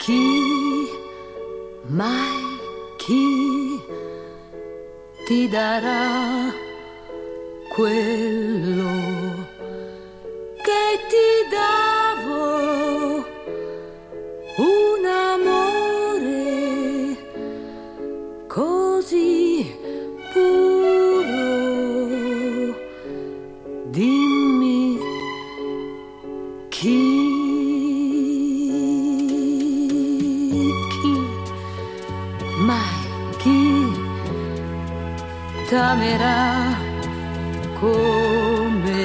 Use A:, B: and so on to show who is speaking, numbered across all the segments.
A: Chi, mai chi ti darà quello che ti davo, un amore così puro? Dimmi chi mai chi t'amerà come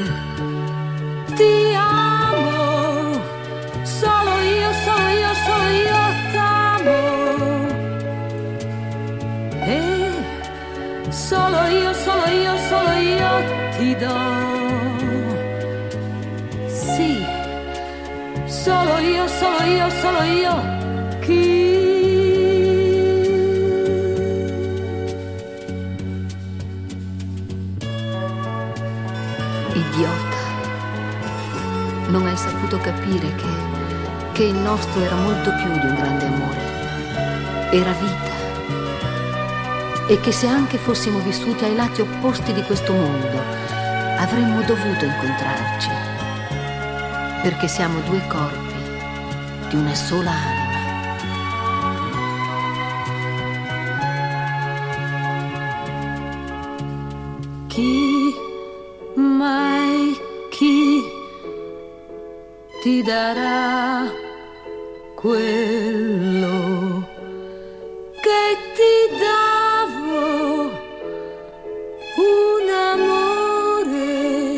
A: ti amo. Solo io, solo io, solo io t'amo. E solo io, solo io, solo io ti do. Sì, solo io, solo io, solo io. Chi
B: idiota, non hai saputo capire che il nostro era molto più di un grande amore, era vita, e che se anche fossimo vissuti ai lati opposti di questo mondo avremmo dovuto incontrarci, perché siamo due corpi di una sola anima.
A: Chi mai chi ti darà quello che ti davo, un amore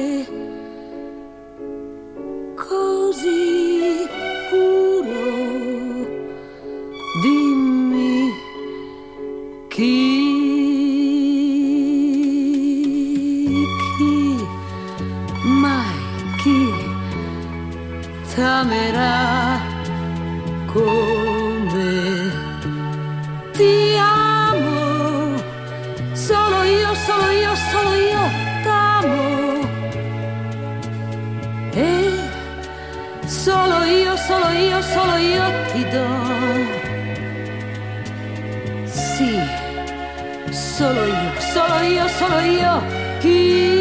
A: così puro? Dimmi chi mai chi t'amerà come ti amo. Solo io, solo io, solo io t'amo. E solo io, solo io, solo io ti do. Sì, solo io, solo io, solo io. Chi